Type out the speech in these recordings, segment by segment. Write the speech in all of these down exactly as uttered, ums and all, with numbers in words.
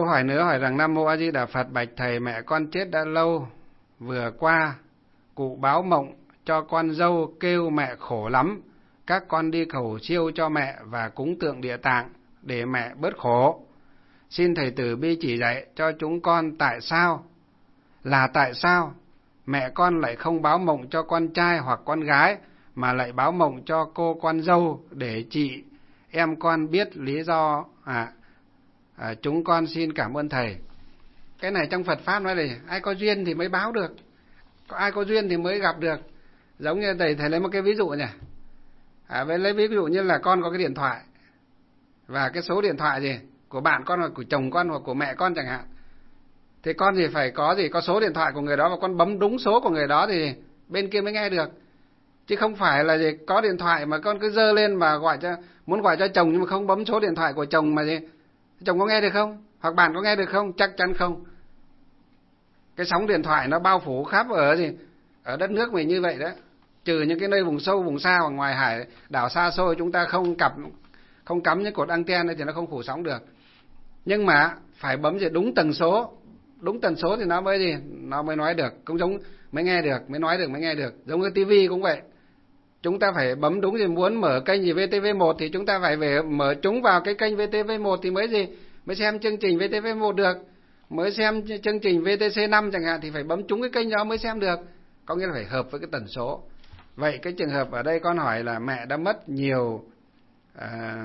câu hỏi nữa hỏi rằng: Nam Mô A Di Đà Phật, bạch thầy, mẹ con chết đã lâu, vừa qua cụ báo mộng cho con dâu kêu mẹ khổ lắm, các con đi cầu siêu cho mẹ và cúng tượng Địa Tạng để mẹ bớt khổ. Xin thầy từ bi chỉ dạy cho chúng con tại sao, là tại sao mẹ con lại không báo mộng cho con trai hoặc con gái mà lại báo mộng cho cô con dâu để chị em con biết lý do. À, à chúng con xin cảm ơn thầy. Cái này trong Phật pháp nói này, ai có duyên thì mới báo được, có ai có duyên thì mới gặp được. Giống như thầy thầy lấy một cái ví dụ nhỉ. À, với lấy ví dụ như là con có cái điện thoại và cái số điện thoại gì của bạn con hoặc của chồng con hoặc của mẹ con chẳng hạn, thì con thì phải có gì có số điện thoại của người đó và con bấm đúng số của người đó thì bên kia mới nghe được, chứ không phải là gì có điện thoại mà con cứ dơ lên mà gọi cho muốn gọi cho chồng nhưng mà không bấm số điện thoại của chồng mà gì chồng có nghe được không, hoặc bạn có nghe được không? Chắc chắn không. Cái sóng điện thoại nó bao phủ khắp ở gì ở đất nước mình như vậy đó, trừ những cái nơi vùng sâu vùng xa và ngoài hải đảo xa xôi chúng ta không cặp không cắm những cột anten thì nó không phủ sóng được. Nhưng mà phải bấm gì đúng tần số, đúng tần số thì nó mới gì nó mới nói được, cũng giống mới nghe được, mới nói được, mới nghe được. Giống như tivi cũng vậy, chúng ta phải bấm đúng gì, muốn mở kênh gì vê tê vê một thì chúng ta phải về mở chúng vào cái kênh vê tê vê một thì mới gì mới xem chương trình vê tê vê một được, mới xem chương trình vê tê xê năm chẳng hạn thì phải bấm trúng cái kênh đó mới xem được, có nghĩa là phải hợp với cái tần số. Vậy cái trường hợp ở đây con hỏi là mẹ đã mất nhiều à,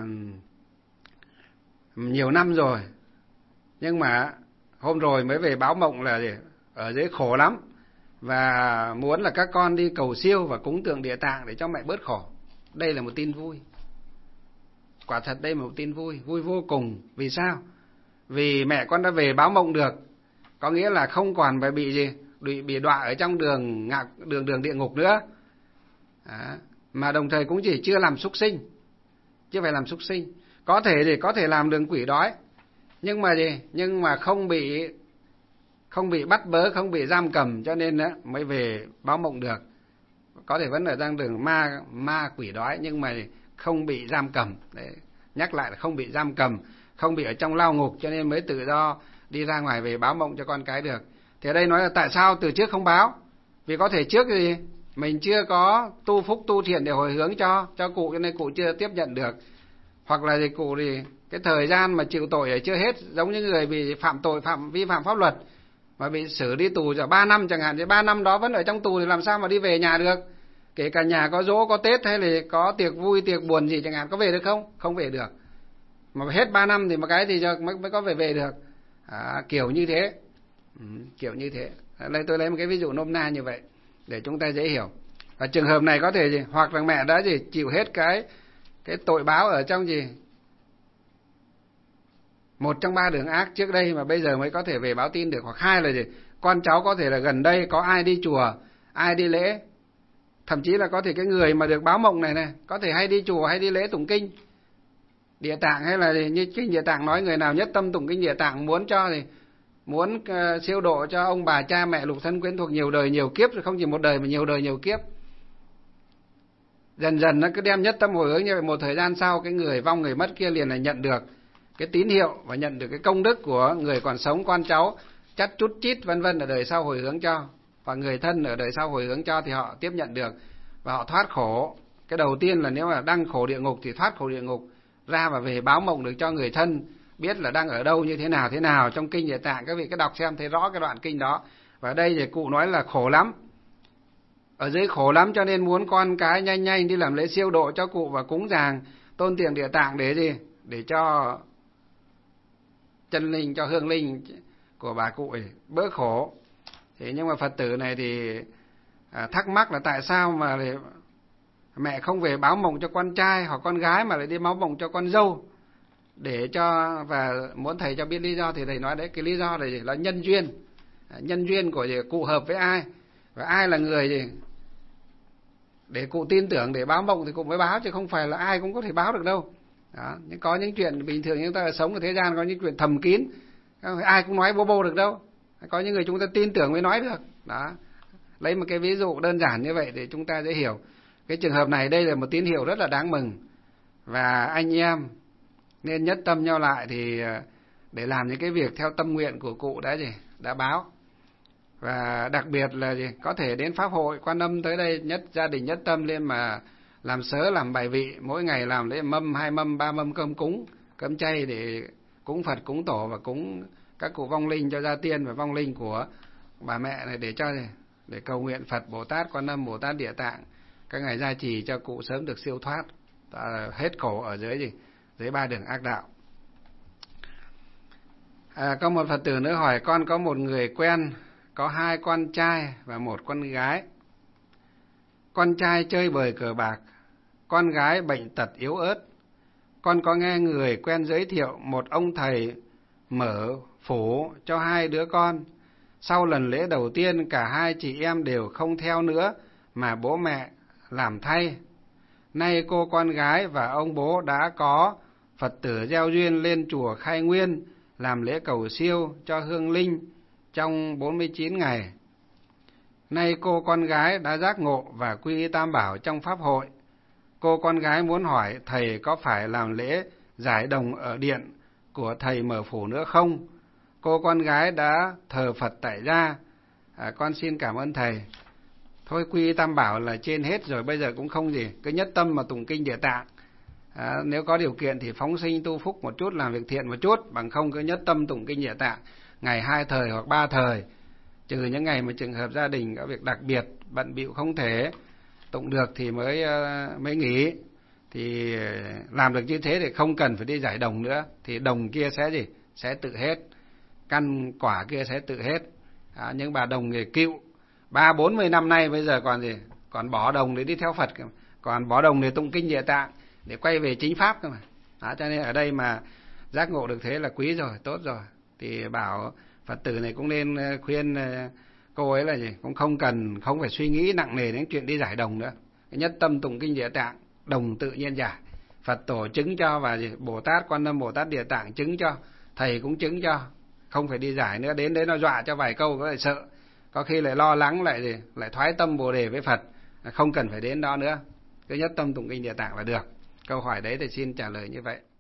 nhiều năm rồi, nhưng mà hôm rồi mới về báo mộng là gì ở dưới khổ lắm và muốn là các con đi cầu siêu và cúng tượng Địa Tạng để cho mẹ bớt khổ. Đây là một tin vui, quả thật đây là một tin vui, vui vô cùng. Vì sao? Vì mẹ con đã về báo mộng được, có nghĩa là không còn phải bị gì bị bị đọa ở trong đường ngạ, đường đường địa ngục nữa. Đó. Mà đồng thời cũng chỉ chưa làm súc sinh, chưa phải làm súc sinh, có thể thì có thể làm đường quỷ đói, nhưng mà gì nhưng mà không bị không bị bắt bớ, không bị giam cầm, cho nên đó, mới về báo mộng được. Có thể vẫn ở đang đường ma ma quỷ đói nhưng mà không bị giam cầm. Đấy, nhắc lại là không bị giam cầm, không bị ở trong lao ngục, cho nên mới tự do đi ra ngoài về báo mộng cho con cái được. Thì ở đây nói là tại sao từ trước không báo? Vì có thể trước thì mình chưa có tu phúc tu thiện để hồi hướng cho cho cụ, cho nên cụ chưa tiếp nhận được. Hoặc là thì cụ thì cái thời gian mà chịu tội ở chưa hết, giống như người bị phạm tội, phạm vi phạm pháp luật mà bị xử đi tù giờ ba năm chẳng hạn, thì ba năm đó vẫn ở trong tù thì làm sao mà đi về nhà được? Kể cả nhà có dỗ, có Tết hay là có tiệc vui, tiệc buồn gì chẳng hạn, có về được không? Không về được. Mà hết ba năm thì một cái thì mới, mới có về về được. À, kiểu như thế. Ừ, kiểu như thế. Đây tôi lấy một cái ví dụ nôm na như vậy để chúng ta dễ hiểu. Và trường hợp này có thể gì hoặc là mẹ đã gì chịu hết cái cái tội báo ở trong gì một trong ba đường ác trước đây mà bây giờ mới có thể về báo tin được, hoặc hai là gì con cháu có thể là gần đây có ai đi chùa, ai đi lễ, thậm chí là có thể cái người mà được báo mộng này này có thể hay đi chùa hay đi lễ tụng kinh Địa Tạng, hay là như kinh Địa Tạng nói người nào nhất tâm tụng kinh Địa Tạng muốn cho thì muốn uh, siêu độ cho ông bà cha mẹ lục thân quyến thuộc nhiều đời nhiều kiếp, rồi không chỉ một đời mà nhiều đời nhiều kiếp. Dần dần nó cứ đem nhất tâm hồi hướng như vậy, một thời gian sau cái người vong người mất kia liền là nhận được cái tín hiệu và nhận được cái công đức của người còn sống, con cháu chắt chút chít vân vân ở đời sau hồi hướng cho, và người thân ở đời sau hồi hướng cho thì họ tiếp nhận được và họ thoát khổ. Cái đầu tiên là nếu mà đang khổ địa ngục thì thoát khổ địa ngục ra và về báo mộng được cho người thân biết là đang ở đâu như thế nào thế nào. Trong kinh Địa Tạng các vị cứ đọc xem thấy rõ cái đoạn kinh đó. Và đây thì cụ nói là khổ lắm, ở dưới khổ lắm, cho nên muốn con cái nhanh nhanh đi làm lễ siêu độ cho cụ và cúng dường tôn tiền Địa Tạng để gì để cho chân linh, cho hương linh của bà cụ ấy bớt khổ. Thế nhưng mà Phật tử này thì à, thắc mắc là tại sao mà lại mẹ không về báo mộng cho con trai hoặc con gái mà lại đi báo mộng cho con dâu để cho, và muốn thầy cho biết lý do. Thì thầy nói đấy, cái lý do này là nhân duyên, nhân duyên của cụ hợp với ai và ai là người gì để cụ tin tưởng để báo mộng thì cụ mới báo, chứ không phải là ai cũng có thể báo được đâu. Đó. Nhưng có những chuyện bình thường chúng ta sống ở thế gian có những chuyện thầm kín, không phải ai cũng nói bô bô được đâu. Có những người chúng ta tin tưởng mới nói được. Đó. Lấy một cái ví dụ đơn giản như vậy để chúng ta dễ hiểu. Cái trường hợp này đây là một tín hiệu rất là đáng mừng, và anh em nên nhất tâm nhau lại thì để làm những cái việc theo tâm nguyện của cụ đã gì đã báo. Và đặc biệt là gì có thể đến pháp hội Quan Âm tới đây, nhất gia đình nhất tâm lên mà làm sớ làm bài vị, mỗi ngày làm lễ mâm, hai mâm, ba mâm cơm cúng, cơm chay để cúng Phật, cúng tổ và cúng các cụ vong linh cho gia tiên và vong linh của bà mẹ này, để cho để cầu nguyện Phật, Bồ Tát, Quan Âm, Bồ Tát Địa Tạng các ngài gia trì cho cụ sớm được siêu thoát, hết khổ ở dưới gì dưới ba đường ác đạo. À, có một Phật tử nữa hỏi: con có một người quen có hai con trai và một con gái. Con trai chơi bời cờ bạc, con gái bệnh tật yếu ớt. Con có nghe người quen giới thiệu một ông thầy mở phủ cho hai đứa con. Sau lần lễ đầu tiên, cả hai chị em đều không theo nữa mà bố mẹ làm thay. Nay cô con gái và ông bố đã có Phật tử gieo duyên lên chùa Khai Nguyên làm lễ cầu siêu cho hương linh trong bốn mươi chín ngày. Nay cô con gái đã giác ngộ và quy y Tam Bảo trong pháp hội. Cô con gái muốn hỏi thầy có phải làm lễ giải đồng ở điện của thầy mở phủ nữa không? Cô con gái đã thờ Phật tại gia. À, con xin cảm ơn thầy. Thôi, quy y Tam Bảo là trên hết rồi, bây giờ cũng không gì, cứ nhất tâm mà tụng kinh Địa Tạng. À, nếu có điều kiện thì phóng sinh tu phúc một chút, làm việc thiện một chút, bằng không cứ nhất tâm tụng kinh Địa Tạng ngày hai thời hoặc ba thời, trừ những ngày mà trường hợp gia đình có việc đặc biệt bận bịu không thể tụng được thì mới mới nghỉ. Thì làm được như thế thì không cần phải đi giải đồng nữa, thì đồng kia sẽ gì sẽ tự hết, căn quả kia sẽ tự hết. À, nhưng bà đồng người cựu ba bốn mươi năm nay bây giờ còn gì còn bỏ đồng để đi theo Phật, còn bỏ đồng để tụng kinh Địa Tạng để quay về chính pháp cơ mà. Đó, cho nên ở đây mà giác ngộ được thế là quý rồi, tốt rồi. Thì bảo Phật tử này cũng nên khuyên cô ấy là gì cũng không cần không phải suy nghĩ nặng nề đến chuyện đi giải đồng nữa. Nhất tâm tụng kinh Địa Tạng, đồng tự nhiên giải. Phật tổ chứng cho và gì Bồ Tát, Quan Âm, Bồ Tát Địa Tạng chứng cho, thầy cũng chứng cho, không phải đi giải nữa. Đến đấy nó dọa cho vài câu có lại sợ, có khi lại lo lắng, lại gì lại thoái tâm Bồ đề với Phật, không cần phải đến đó nữa. Cứ nhất tâm tụng kinh Địa Tạng là được. Câu hỏi đấy thì xin trả lời như vậy.